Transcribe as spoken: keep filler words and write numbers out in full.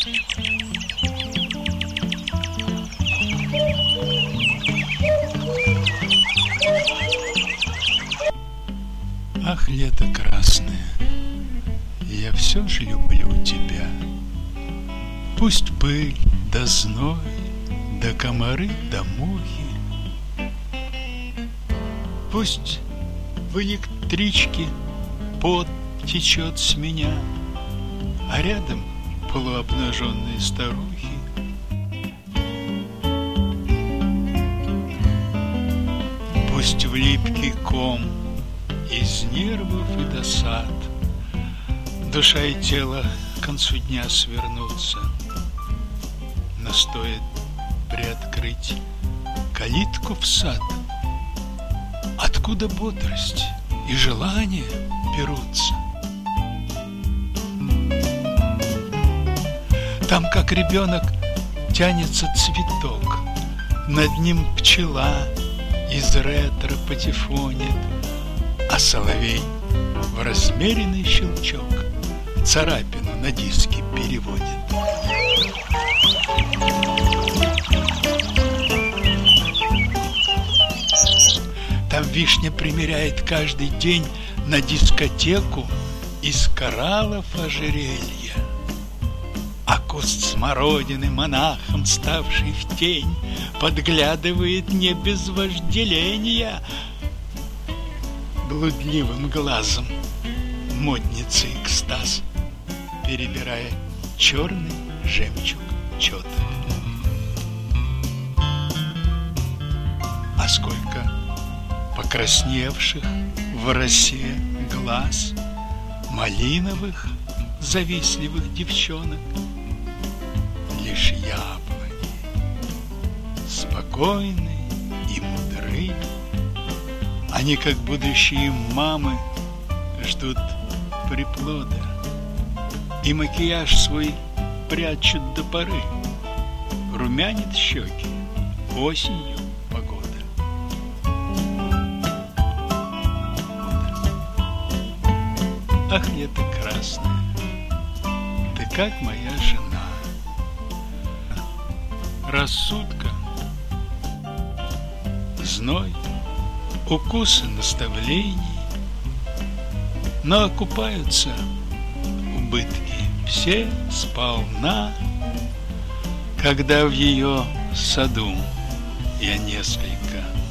Ах, лето красное, я все ж люблю тебя. Пусть пыль да зной, да комары да мухи, пусть в электричке пот течет с меня, а рядом полуобнаженные старухи. Пусть в липкий ком из нервов и досад душа и тело к концу дня свернутся, но стоит приоткрыть калитку в сад, откуда бодрость и желание берутся. Там, как ребенок, тянется цветок, над ним пчела из ретро патефонит, а соловей в размеренный щелчок царапину на диске переводит. Там вишня примеряет каждый день на дискотеку из кораллов ожерелья, а куст смородины, монахом ставший в тень, подглядывает не без вожделения блудливым глазом модницы экстаз, перебирая черный жемчуг четок. А сколько покрасневших в росе глаз малиновых завистливых девчонок, лишь яблони спокойны и мудры. Они, как будущие мамы, ждут приплода и макияж свой прячут до поры. Румянит щеки осенью погода. Ах, лето красное, ты как моя жена. Рассудка, зной, укусы наставлений, но окупаются убытки все сполна, когда в ее саду я несколько